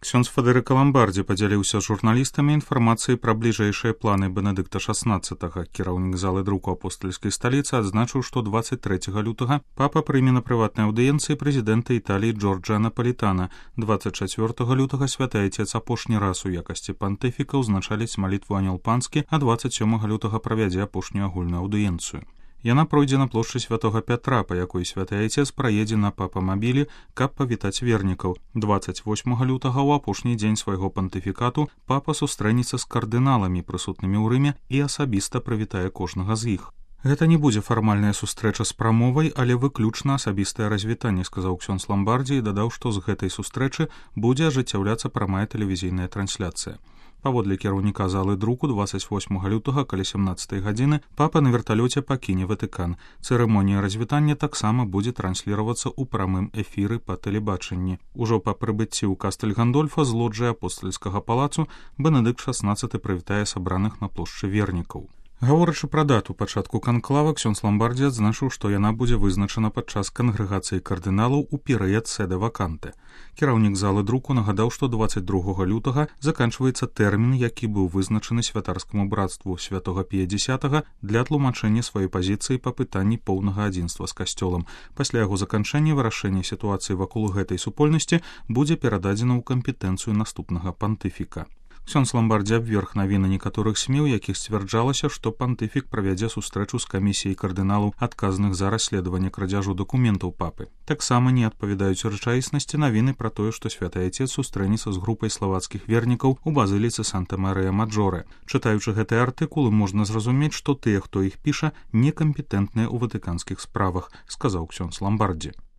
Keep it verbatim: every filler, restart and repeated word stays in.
Ксёндз Фадэрыка Ламбардзі падзяліўся з журналістамі інфармацыяй пра бліжэйшыя планы Бенедыкта шаснаццатага. Кіраўнік залы друку апостальскай сталіцы адзначыў, што дваццаць трэцяга лютага папа прыме на прыватнай аўдыенцыі прэзідэнта Італіі Джорджа Напалітана. дваццаць чацвёртага лютага святы айцец апошні раз у якасці пантыфіка ўзначаліць малітву Анёл Панскі, а дваццаць сёмага лютага правядзе апошнюю агульную аўдыенцыю. Яна пройдзе на плошчы святога Пятра, па якой святы айцец праедзе на папамабілі, каб павітаць вернікаў. дваццаць восьмага лютага ў апошні дзень свайго пантыфікату папа сустрэнецца з кардыналамі, прысутнымі ў Рыме, і асабіста прывітае кожнага з іх. Гэта не будзе фармальная сустрэча з прамовай, але выключна асабістае развітанне, сказаў ксёндз Ламбардзі і дадаў, што з гэтай сустрэчы будзе ажыццяўляцца прамая тэлевізійная трансляцыя. Паводле кіраўніка залы друку дваццаць восьмага лютага каля сямнаццатай гадзіны папа на верталёце пакіне Ватыкан. Цырымонія развітання таксама будзе трансліравацца ў прамым эфіры па тэлебачанні. Ужо па прыбыцці ў Кастэль Гандольфа з лоджыі апостальскага палацу Бенедыкт шаснаццаты прывітае сабраных на плошчы вернікаў. Гаворачы пра дату пачатку канклава, ксёндз Ламбардзі адзначыў, што яна будзе вызначана падчас кангрэгацыі кардыналаў у перыяд сэда ваканте. Кіраўнік залы друку нагадаў, што дваццаць другога лютага заканчваецца тэрмін, які быў вызначаны святарскаму братству святога Пія дзесятага для тлумачэння сваёй пазіцыі па пытанні поўнага адзінства з касцёлам. Пасля яго заканчэння вырашэнне сітуацыі вакол гэтай супольнасці будзе перададзена ў кампетэнцыю наступнага пантыфіка. Ксёндз Ламбардзі абверг навіны некаторых смі, у якіх сцвярджалася, што пантыфік правядзе сустрэчу з камісіяй кардыналаў, адказных за расследаванне крадзяжу дакументаў папы. Таксама не адпавядаюць рэчаіснасці навіны пра тое, што святы айцец сустрэнецца з групай славацкіх вернікаў у базыліцы Санта-Марыя-Маджоре. Чытаючы гэтыя артыкулы, можна зразумець, што тыя, хто іх піша, некампетэнтныя ў ватыканскіх справах, сказаў ксёндз Ламбардзі.